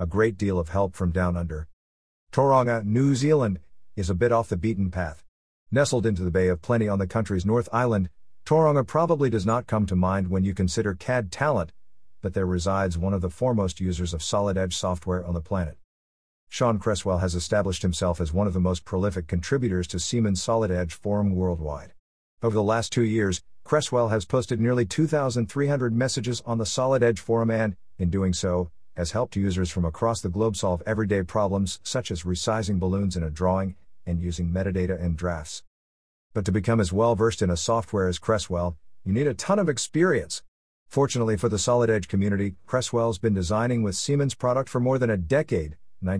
A great deal of help from down under. Tauranga, New Zealand, is a bit off the beaten path. Nestled into the Bay of Plenty on the country's North Island, Tauranga probably does not come to mind when you consider CAD talent, but there resides one of the foremost users of solid edge software on the planet. Sean Cresswell has established himself as one of the most prolific contributors to Siemens Solid Edge forum worldwide. Over the last 2 years, Cresswell has posted nearly 2,300 messages on the Solid Edge forum and, in doing so, has helped users from across the globe solve everyday problems such as resizing balloons in a drawing and using metadata in drafts. But to become as well versed in a software as Cresswell, you need a ton of experience. Fortunately for the Solid Edge community, Cresswell's been designing with Siemens product for more than a decade,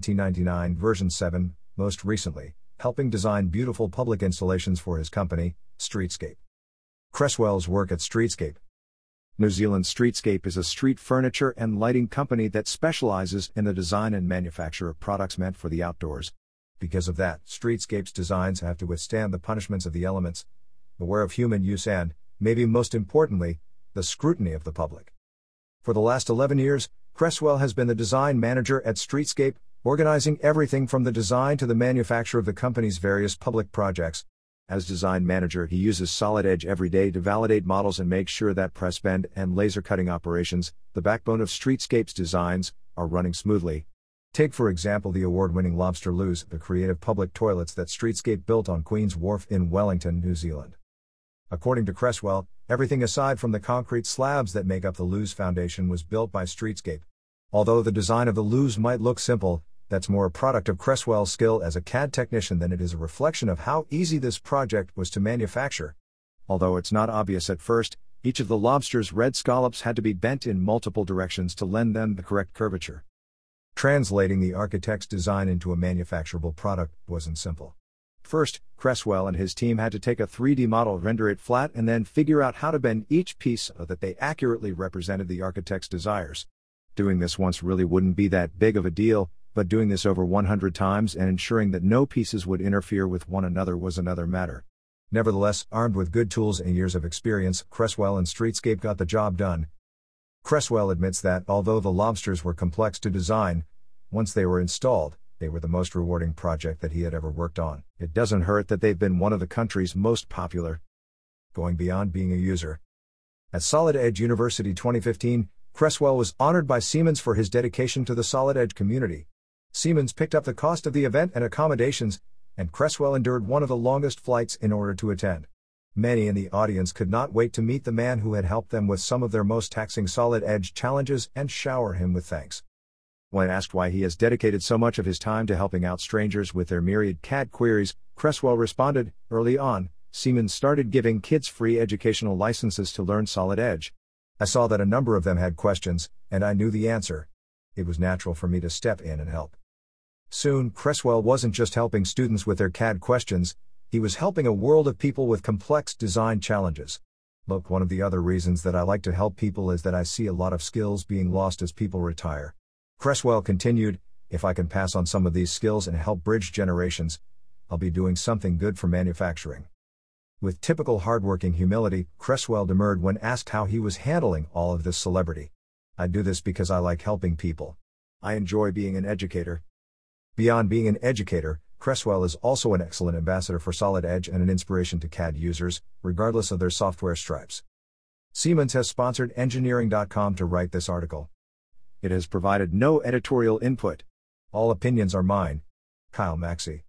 1999 version 7, most recently, helping design beautiful public installations for his company, Streetscape. Cresswell's work at Streetscape. New Zealand Streetscape is a street furniture and lighting company that specializes in the design and manufacture of products meant for the outdoors. Because of that, Streetscape's designs have to withstand the punishments of the elements, aware of human use and, maybe most importantly, the scrutiny of the public. For the last 11 years, Cresswell has been the design manager at Streetscape, organizing everything from the design to the manufacture of the company's various public projects. As design manager, he uses Solid Edge every day to validate models and make sure that press bend and laser cutting operations, the backbone of Streetscape's designs, are running smoothly. Take for example the award-winning Lobster Loos, the creative public toilets that Streetscape built on Queen's Wharf in Wellington, New Zealand. According to Cresswell, everything aside from the concrete slabs that make up the Loos foundation was built by Streetscape. Although the design of the Loos might look simple, that's more a product of Cresswell's skill as a CAD technician than it is a reflection of how easy this project was to manufacture. Although it's not obvious at first, each of the lobster's red scallops had to be bent in multiple directions to lend them the correct curvature. Translating the architect's design into a manufacturable product wasn't simple. First, Cresswell and his team had to take a 3D model, render it flat, and then figure out how to bend each piece so that they accurately represented the architect's desires. Doing this once really wouldn't be that big of a deal, but doing this over 100 times and ensuring that no pieces would interfere with one another was another matter. Nevertheless, armed with good tools and years of experience, Cresswell and Streetscape got the job done. Cresswell admits that, although the lobsters were complex to design, once they were installed, they were the most rewarding project that he had ever worked on. It doesn't hurt that they've been one of the country's most popular. Going beyond being a user. At Solid Edge University 2015, Cresswell was honored by Siemens for his dedication to the Solid Edge community. Siemens picked up the cost of the event and accommodations, and Cresswell endured one of the longest flights in order to attend. Many in the audience could not wait to meet the man who had helped them with some of their most taxing Solid Edge challenges and shower him with thanks. When asked why he has dedicated so much of his time to helping out strangers with their myriad CAD queries, Cresswell responded, "Early on, Siemens started giving kids free educational licenses to learn Solid Edge. I saw that a number of them had questions, and I knew the answer. It was natural for me to step in and help." Soon, Cresswell wasn't just helping students with their CAD questions, he was helping a world of people with complex design challenges. Look, one of the other reasons that I like to help people is that I see a lot of skills being lost as people retire. Cresswell continued, "If I can pass on some of these skills and help bridge generations, I'll be doing something good for manufacturing." With typical hardworking humility, Cresswell demurred when asked how he was handling all of this celebrity. "I do this because I like helping people. I enjoy being an educator." Beyond being an educator, Cresswell is also an excellent ambassador for Solid Edge and an inspiration to CAD users, regardless of their software stripes. Siemens has sponsored Engineering.com to write this article. It has provided no editorial input. All opinions are mine. Kyle Maxey.